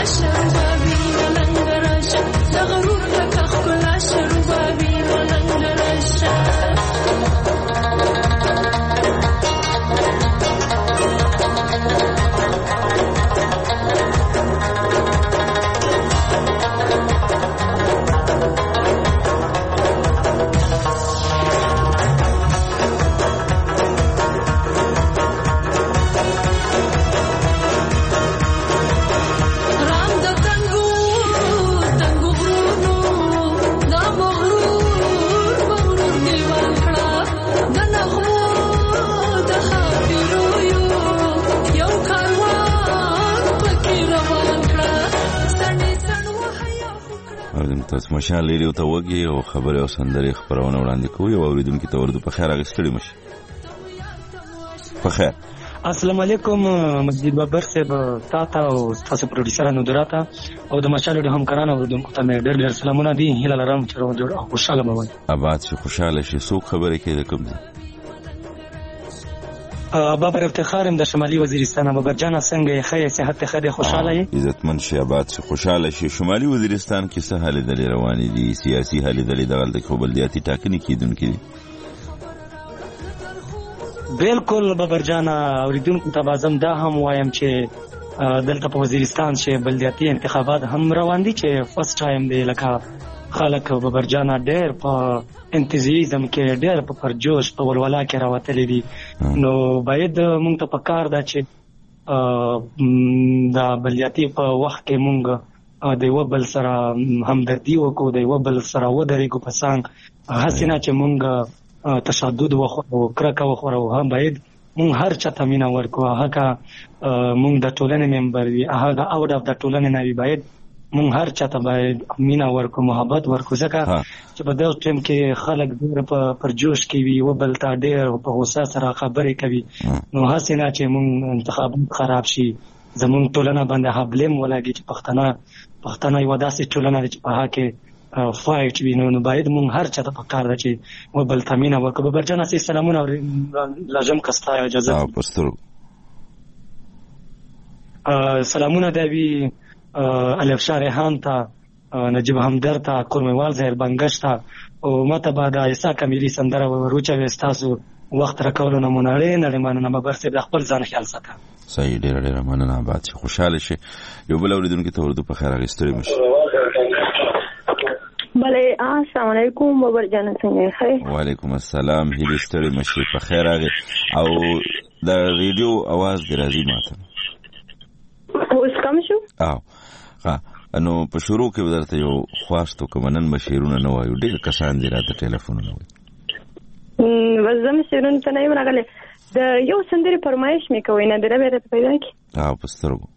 A: تاسو مشال ریډیو ته وګورئ او خبره او سندري خبرونه وړاندې کوي او اوریدونکو ته ورته په خیر راغستړي مشي په خیر.
Q: السلام علیکم مسجد بابر صاحب تاسو او تاسو پروډوسرانو دراته او د مشال ریډیو همکارانو اوریدونکو ته مې ډېر ډېر سلامونه دي. هیله لرم چې روغ جوړ او خوشاله به
A: آباد شي خوشاله شي. څوک خبره کوي د کوم ځای؟
Q: بابر افتخار د شمالي وزیرستان. بابر جان څنګه خیر صحت خیر خوشاله یې؟
A: عزتمن شي آباد شي خوشاله شي. شمالي وزیرستان کې څه حالې دلې روانې دي؟ سیاسي حالې دلې دغلته کې بلدیاتي ټاکنې کیدونکې دي.
Q: بالکل بابر جان اوریدونکو ته بازم دا هم وایم چې دلته په وزیرستان کې بلدیاتي انتخابات هم روان دي چې فرست ټایم دی. لکه خلک بابر جان ډېر په انتزاعیزم کې ډېر په پرجوش په ولولا کې راوتلي دي. نو باید مونږ ته پکار ده چې د بلدیاتي په وخت کې مونږ د یو بل سره همدردي وکړو، د یو بل سره ودرېږو په څنګ، هسې نه چې مونږ تشدد وخورو کرکه وخورو. هم باید مونږ هر چا ته مینه ورکړو، هغه مونږ د ټولنې ممبر وي، هغه آوټ اف د ټولنې نه وي. باید مونږ هر چا ته باید مینه ورکړو، محبت ورکړو، ځکه چې په دغه ټیم کې خلک ډېر په پرجوش کې وي، یو بل ته ډېر په غوسه سره خبرې کوي. نو هسې نه چې مونږ انتخابات خراب شي، زمونږ ټولنه باندې هبلیم ولګي چې پښتانه پښتانه یوه داسې ټولنه ده چې په هغه کې فایټ وي. نو باید مونږ هر چا ته پکار ده چې یو بل ته مینه وکړو. بابر جان سي سلامونه لازم کستا اجازه سلامونه دی الف شارحان ته، نجیب همدرد ته، کورمیوال زهر بنگش ته او ماته به د عیسی کمیلي سندره وروچوي. ستاسو وخت راکولو نه مونړې نړۍ مننه. بابر صاحب د خپل ځان خیال ساته.
A: صحیح، ډېره ډېره مننه. آباد شي خوشحاله شي. یو بل اوریدونکي ته اردو په خیر راغستړي مشي.
R: بله السلام علیکم بابر جان څنګه ښه؟
A: وعلیکم السلام. هیلې ستړي مشي په خیر راغی. او د ریډیو اواز دې راځي ماته
R: اوس کم شو؟
A: او ها نو په شروع کې ودرته یو خواست وکم نن بشیرونه نه وایو، ډېر کسان دي راته ټلیفونونه وایي.
R: وزم شیرون ته نه یم راغلی. د یو سندرې فرمایش مې کوئ نه دره به راته پیدا کړي؟
A: او په سترګو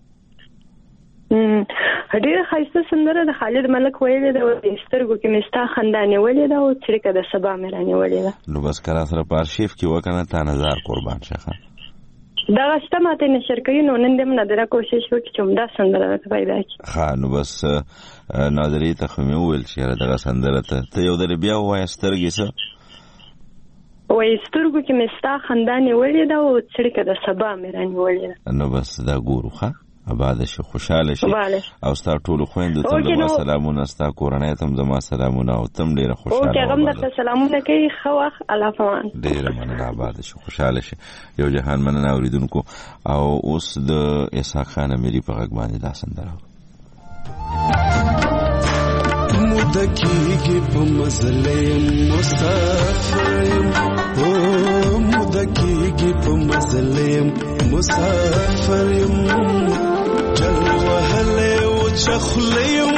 R: ډېره ښایسته سندره د خالد ملک ویلې ده. سترګو کې مې ستا خندا نیولې ده او څړیکه د سبا مې رانیولې ده.
A: نو بس که را سره په ارشیف کې وکنه تا نظر قربان شه.
R: دغه شته ماته نشر کوي. نو نن دې م نادره کوشش وکړي چې همدا سندره راته پیدا کړي.
A: ښه نو بس نادرې ته خو مې وویل چې یاره دغه سندره ته ته یو ځلې بیا ووایه سترګې څه
R: وایي. سترګو کې مې ستا خندا نیولې ده او څړیکه د سبا مې رانیولې ده.
A: نو بس دا ګورو. ښه آباد شي خوشاله شي. او ستا ټولو خویندو ته زما سلامونه، ستا کورنۍ ته زما سلامونه او تم ډېره خوشاله
R: اوکې هغه هم درته سلامونه کوي. ښه وخت الله پامان.
A: ډېره مننه. آباد شي خوشاله شي. یو جهان مننه اوریدونکو. او اوس د اسحاق خان امیري په غږ باندې دا سندره
J: موده کېږي په مزلې مسافر یم، او موده کېږي په مزلې مسافر یم، جل وهلی وچخلی یم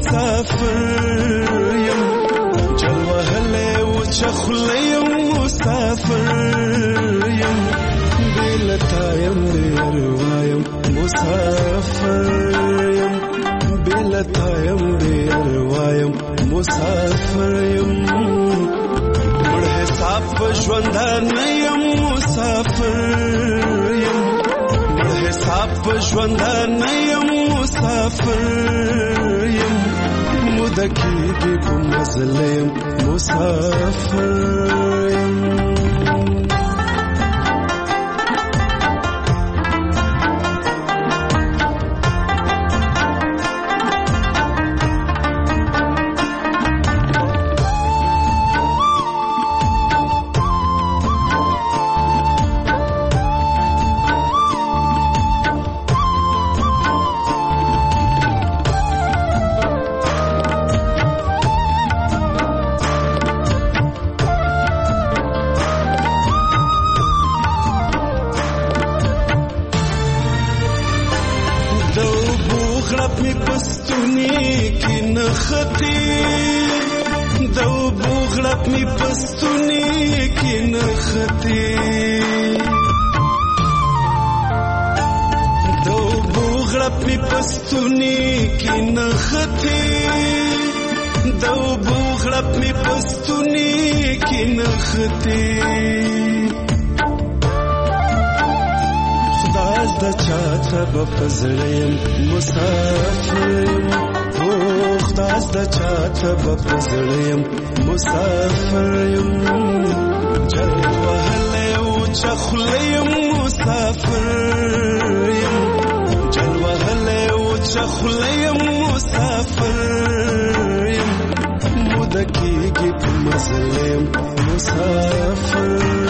J: مسافر یم، جل وهلی وچخلی یم مسافر یم، بېلتا یم دېروا یم مسافر یم، بېلتا یم دېروا یم مسافر یم، مړ حساب په ژوندانه یم مسافر یم، مړ حساب په ژوندانه یم مسافر یم، موده کېږي په مزله یم مسافر یم. غړپ می پستونی کې نختی دو بوغړپ می پستونی کې نختی دو بوغړپ می پستونی کې نختی دو بوغړپ می پستونی کې نختی خداز د چاته بپزړم مسافر خداز د چاته بپزړم مسافر جل وهله او چخلیم مسافر جل وهله او چخلیم مسافر مدکیږي په مزلم مسافر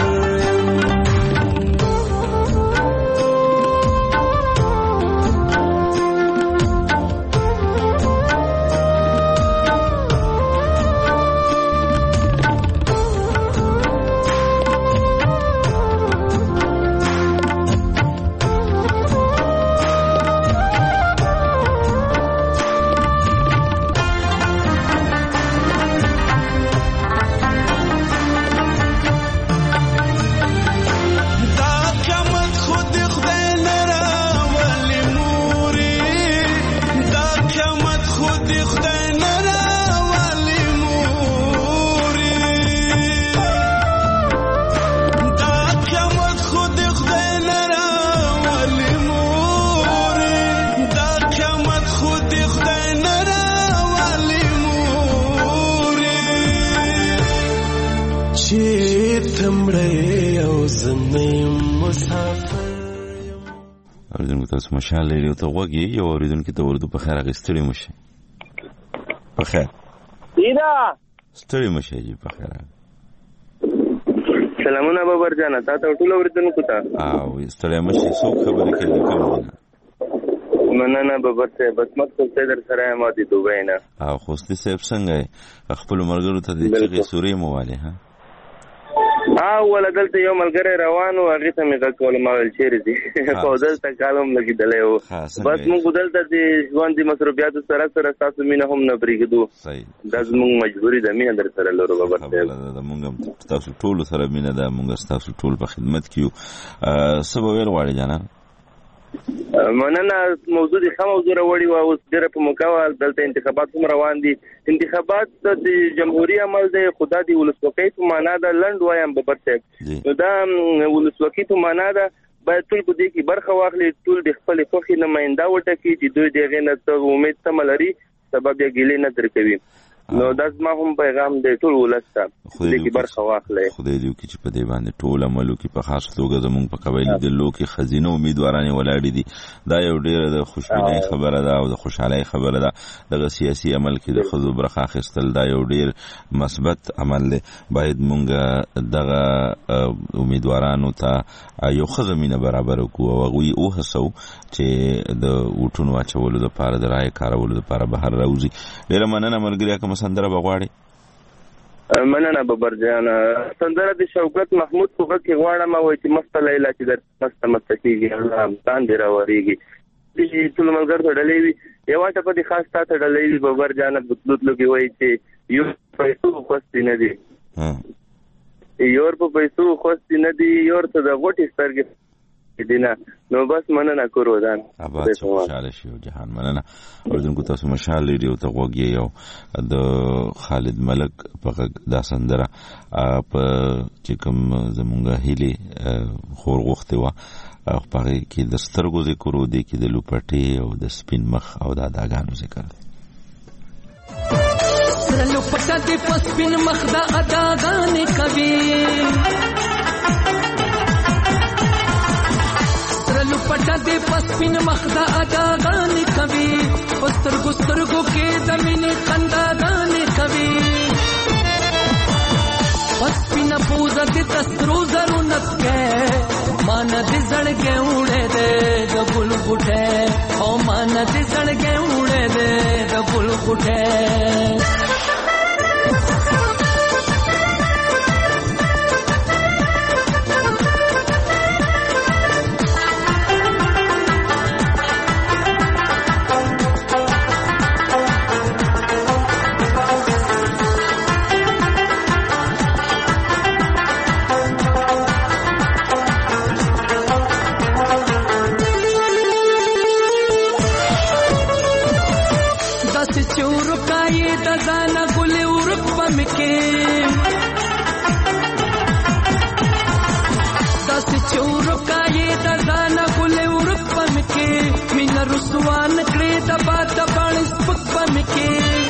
J: تاسو مشال لري او ته وګي یو اوریدونکو ته ورته په خیر غستړي مشه په خیر
S: ایدا
J: ستړي مشه جی په خیر
S: سلامونه بابر جان تاسو ټول اوریدونکو ته
J: او ستړي مشه څو خبرې کوي کوم
S: مننه بابر ته بس مکتوب ته در سره ما دي دوه نه
J: او خوستي صاحب څنګه خپل مرګرو ته د چغې سوري مواله ها
S: او ولا دلته یو ملګری روانو هغه ته مې غوښتل ما ول چیرې دي خو دلته کالم لګیدلې و بس موږ دلته د ژوند د مصروفیات سره سره تاسو مینه هم نه پریږدو
J: صحیح
S: دا زموږ مجبوری ده مینه در سره لرو بابا
J: دا موږ تاسو ټول سره مینه ده موږ تاسو ټول په خدمت کیو سبا ویل غواړي جانا
S: مننه موضوع دي خمو زره وړي او اوس ډېر په مکوال دلته انتخابات هم روان دي انتخابات د جمهوریت عمل د خدا دی ولسواکۍ په معنا ده لند وایم ببر صاحب دا ولسواکۍ په معنا ده باید ټول په دې کې برخه واخلي ټول د خپل خوښي نماینده وټاکي چې دوی دغه نه ته امید تم لري سبب یې ګیلې نه درکوي نو دا زما هم پیغام دی ټول ولسته دې کې برخه واخلي
J: خدای دې وکړي چې په دې باندې ټول عملو کې په خاص توګه زموږ په قبایلی د لو کې خزینه امیدوارانه ولاړې دي دا یو ډېر د خوشبینۍ خبره ده او د خوشحالۍ خبره ده دغه سیاسي عمل کې د خزو برخه اخیستل دا یو ډېر مثبت عمل دی باید مونږ دغه امیدوارانو ته یو خزمینه برابر وکړو او هغوی وهڅو چې د وټونو اچولو دپاره د رایې کارولو دپاره بهر راوځي ډېره مننه ملګریا که سندره بغواړي
S: مننه ببر جان سندره د شوکت محمود په وخت کې غواړم او چې مست لیلا چې د مست مست کېږي الله باندې راوړيږي چې ټول ملګر ته ډلې وي یو ټاپ په خاص ته ډلې وي ببر جان بدلوت لګي وای چې یو پیسو خوستي نه دي یور په پیسو خوستي نه دي یور ته د غوټي سترګې دینا نو بس مننه کورو ځان
J: ابا څه خوشاله شي جهان مننه اوردونکو تاسو مشال لري او ته وګي یو د خالد ملک په دا سندره په چې کوم زمونږه هلي خور غوښته و په کې د سترګو ذکر و دي کې د لوپټي او د سپین مخ او د اداګانو ذکر دی
T: سره لوپټه د سپین مخ د اداګانې کوي لپټه دې پسپین مخدا اډاګانې کوي پسترګو سترګو کې د مینې خنداګانې کوي پسپین پوزه دې تسترو زرو نسکه مان دې زړګې وړې دې د ګل ګټه او مان دې زړګې وړې دې د ګل ګټه د ځانه ګلې ورک په مې کې داسې چې ورکه یې د ځانه ګلې ورک په مې کې مینه رسوا نه کړې د باد د باڼې سپک په مې کې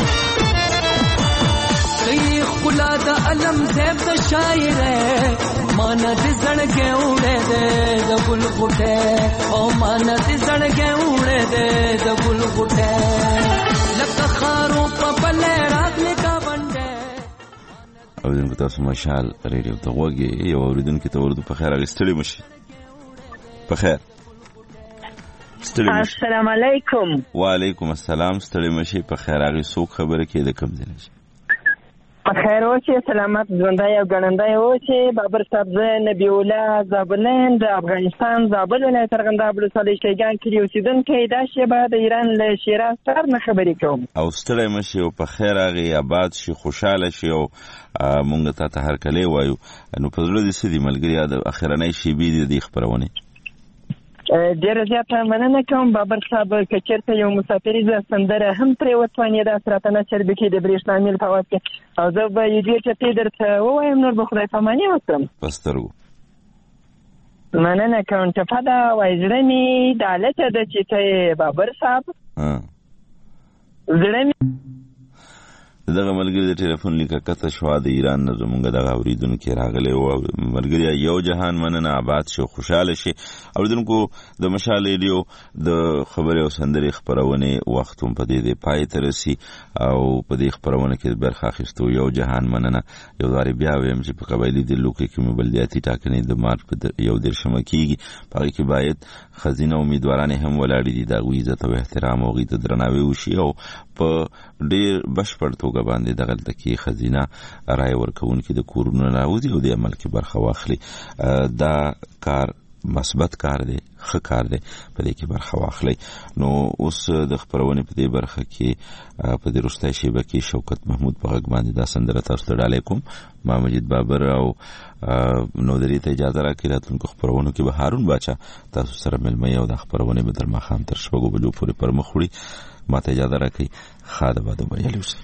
T: کئی خلا د علم زیب د شاعر مانا د زړګې وړې دې د ګل غوټه او مانا د زړګې وړې دې د ګل غوټه لکه خارو په بلې راغلې کا باندې
A: اوریدونکو تاسو مشال ریډیو ته وګورئ یو اوریدونکو ته ورته په خیر اغستړي مشي په خیر
U: السلام علیکم
A: وعلیکم السلام ستړي مشي په خیر اغي څوک خبره کې د کم ځای
U: خیر اوسې سلامت ژوندی او ګړندی اوسې بابر صاحب زه نبی الله زابلین د افغانستان زابل ولایت ارغنداب ولسوالۍ شیګان کلي اوسېدونکی دا شیبه د ایران له شیراز ښار نه خبرې کوم
A: او ستړی مه شي او په خیر هغې آباد شي خوشحاله شي او مونږ تا ته هرکلی وایو نو په زړه دې څه دي ملګري د اخرنۍ شیبې دي د دې خپرونې
U: ډېره زیاته مننه کوم بابر صاحب که چېرته یو مسافریزه سندره هم پرې وتوانېداست راته نشر بکړي د برېښنا میل په اواز کې او زه به یو دوې ټپې درته ووایم نور به خدای پاماني وکړم
A: په سترګو
U: مننه کوم ټپه ده وایي زړه مې دالته ده چې ته یې بابر صاحب زړه مې
A: دغه ملګری د ټلیفون لیکه کته شوه د ایران نه زمونږ دغه اورېدونکي راغلی و ملګري یو جهان مننه آباد شي خوشحاله شي اورېدونکو د مشال ریډیو د خبرې او سندرې خپرونې وخت هم په دې دی پای ته رسي او په دې خپرونه کې برخه اخیستو یو جهان مننه یو ځارې بیا ویم چې په قبایلي دلو کې کومې بلدیاتي ټاکنې د مارچ په یو دېرشمه کېږي په هغې کې باید ښځینه امیدوارانې هم ولاړې دي د هغوی عزت او احترام او هغوی ته درناوی وشي او په ډېر بشپړ توګه باندې دغلته کې ښځینه رایه ورکوونکي د کورونو راوځي او د عمل کې برخه واخلي دا کار مثبت کار دی ښه کار دی په دې کې برخه واخلئ نو اوس د خپرونې په دې برخه کې په دې وروستی شیبه کې شوکت محمود په غږ باندې دا سندره تاسو ته ډالۍ کوم ما مجید بابر او نودري ته اجازه راکړئ راتلونکو خپرونو کې به هارون باچا تاسو سره مېلمه او د خپرونې به تر ماښام تر شپږو بجو پورې پر مخ وړي ما ته اجازه راکړئ ښه د باد ویلي اوسئ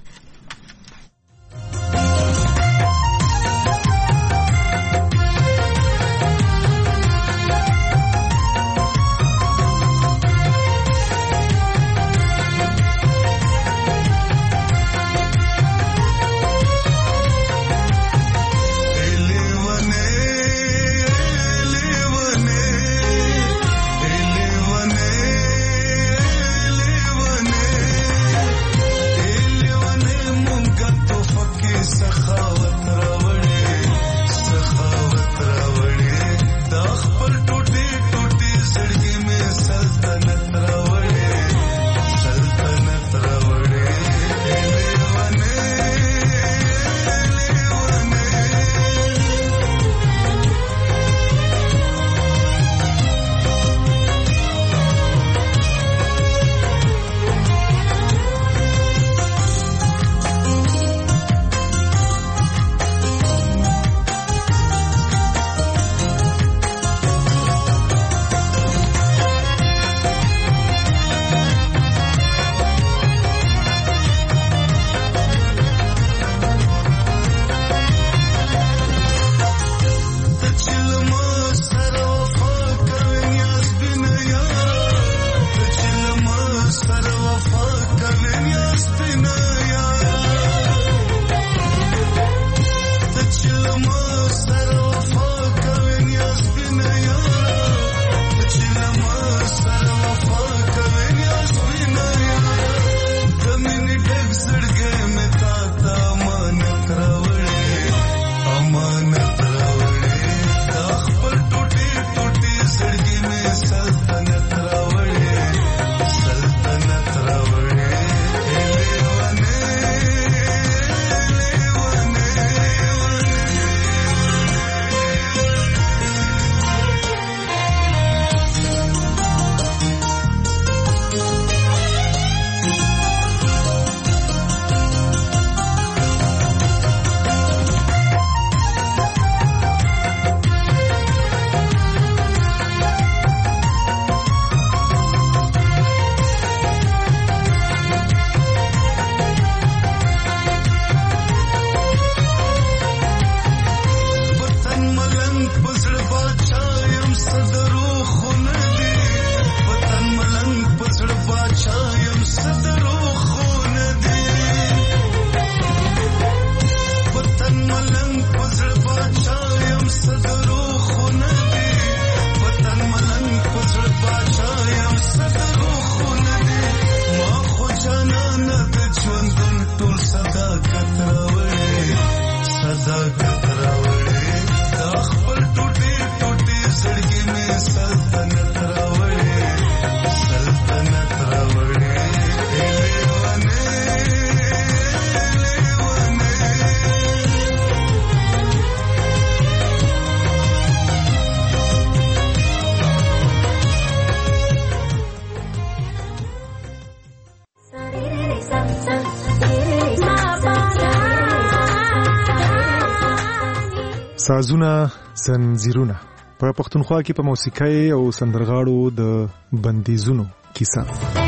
B: سازونه زنجیرونه په پښتونخوا کې په موسیقۍ او سندرغاړو د بندیزونو کیسه.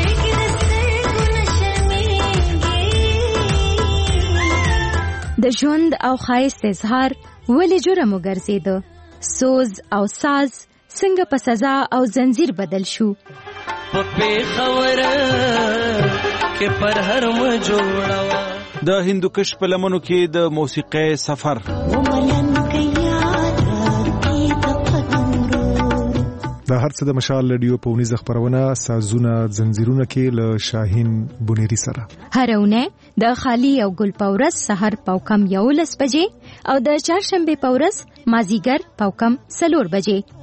F: د ژوند او ښایست اظهار ولې جرم وګرځیده؟ سوز او ساز څنګه په سزا او زنجیر بدل شو؟
T: په خبره کې پر هر م جوړوا
V: د هندوکش په لمنو کې د موسیقۍ سفر.
B: دا هر څه د مشال رادیو په ونیزه خبرونه سازونه زنجیرونه کې له شاهین بونيري سره
F: هرونه د خالی او ګل پورس سحر پاوکم یولس بجې او د چهارشنبه پورس مازیګر پاوکم سلور بجې.